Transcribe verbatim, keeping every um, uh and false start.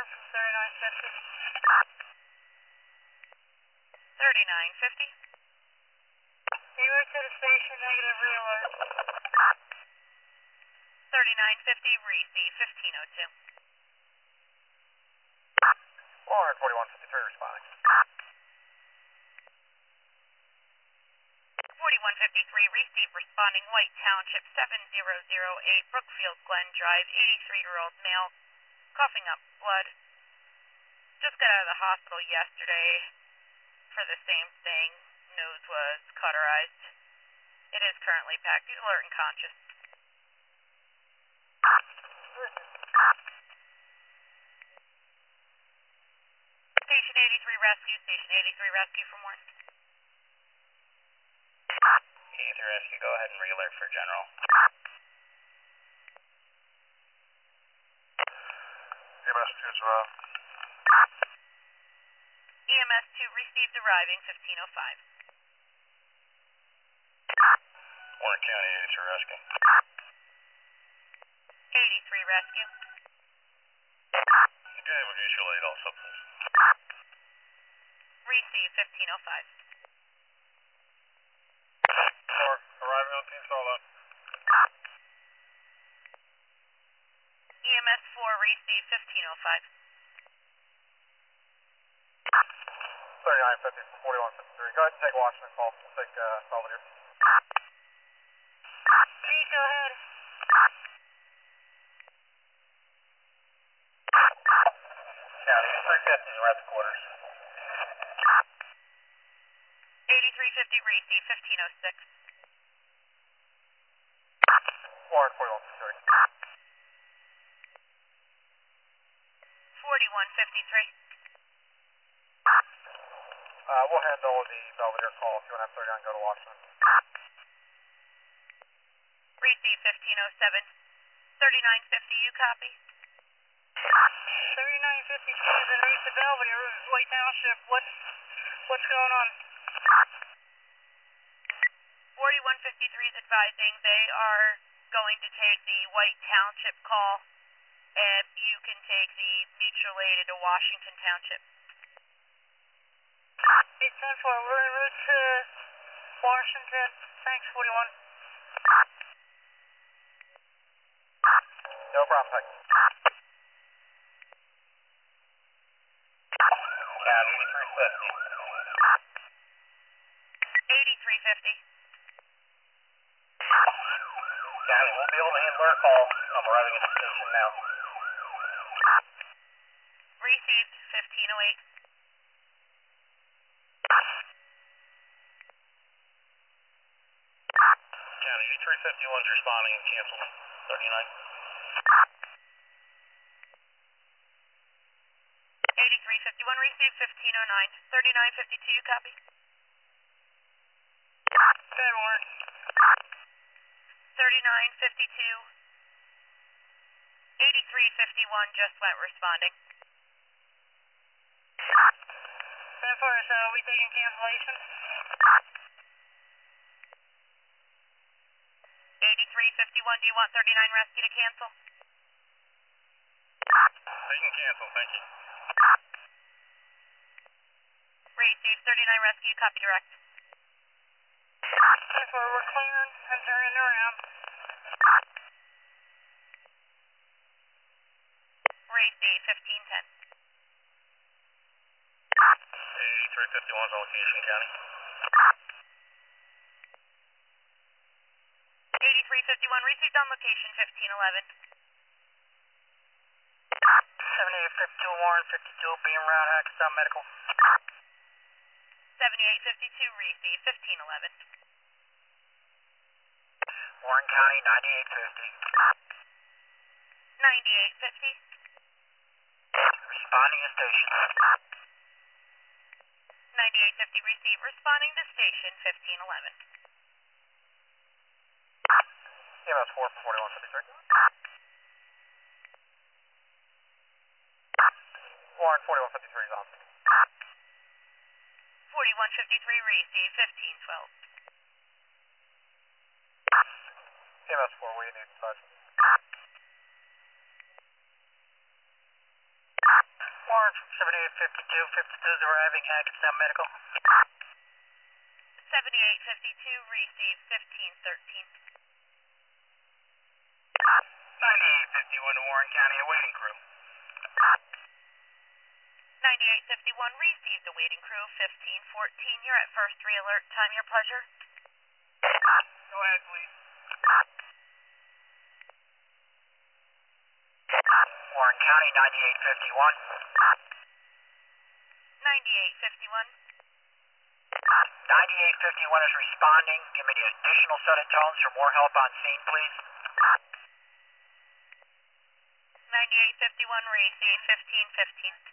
Warren from thirty-nine fifty. thirty-nine fifty. Anywhere to the station, negative re-alert. thirty-nine fifty, receive fifteen oh two. Warren forty-one fifty-three responding. forty-one fifty-three, receive responding White Township seven zero zero eight, Brookfield Glen Drive, eighty-three-year-old male, coughing up blood. Just got out of the hospital yesterday for the same thing. Nose was cauterized. It is currently packed. He's alert and conscious. Station eighty-three Rescue, Station eighty-three Rescue from Warren. eighty-three Rescue, go ahead and re-alert for General. E M S two surround. E M S two received arriving fifteen oh five. Warren County eighty-three Rescue. eighty-three Rescue. Okay, mutual aid also, please. Receive fifteen oh five. Four, arriving on team solo. E M S four received fifteen oh five. thirty-nine fifty from forty-one fifty-three. Go ahead and take Washington call. We'll take uh, Salvador. Please go ahead. County, three fifty, we're at the quarters. eighty-three fifty receive fifteen oh six. Warren forty-one fifty-three. forty-one fifty-three. Uh, we'll handle the Belvedere call. If you want to have thirty-nine, go to Washington. Receive fifteen oh seven. thirty-nine fifty, you copy? thirty-nine fifty-three is in reach of Belvedere, White Township. What's, what's going on? forty-one fifty-three is advising they are going to take the White Township call, and you can take the mutual aid to Washington Township. eight ten four, we're en route to Washington. Thanks, forty-one. No problem, thanks. County eighty-three fifty. eighty-three fifty. County, we'll be able to handle our call. I'm arriving at the station now. Received fifteen oh eight. County eighty-three fifty-one's responding and canceled. thirty-nine. eighty-three fifty-one received fifteen oh nine. thirty-nine fifty-two, you copy? Good, Warren. thirty-nine fifty-two. eighty-three fifty-one just went responding. ten four, so are we taking cancellation? eighty-three fifty-one, do you want thirty-nine rescue to cancel? They can cancel, thank you. Receive thirty-nine rescue, copy direct. ten four, we're clearing and turning around. Receive fifteen ten. eighty-three fifty-one's on location, County. eighty-three fifty-one received on location fifteen eleven. seventy-eight fifty-two, Warren, fifty-two, being route Hackettstown Medical. seventy-eight fifty-two receive fifteen eleven. Warren County ninety-eight fifty. ninety-eight fifty. Responding to station. ninety-eight fifty receive responding to station fifteen eleven. E M S four for forty-one fifty-three. Warren forty-one fifty-three is on. forty-one fifty-three receive fifteen twelve. E M S four, we need touch. seventy-eight fifty-two, fifty-two is arriving, Hackettstown Medical. seventy-eight fifty-two, receive fifteen thirteen. ninety-eight fifty-one to Warren County, awaiting crew. ninety-eight fifty-one, received, awaiting crew, fifteen fourteen. You're at first re-alert. Time your pleasure. Go ahead, please. Warren County, ninety-eight fifty-one. ninety-eight fifty-one. ninety-eight fifty-one is responding. Give me the additional set of tones for more help on scene, please. ninety-eight fifty-one, receive fifteen fifteen.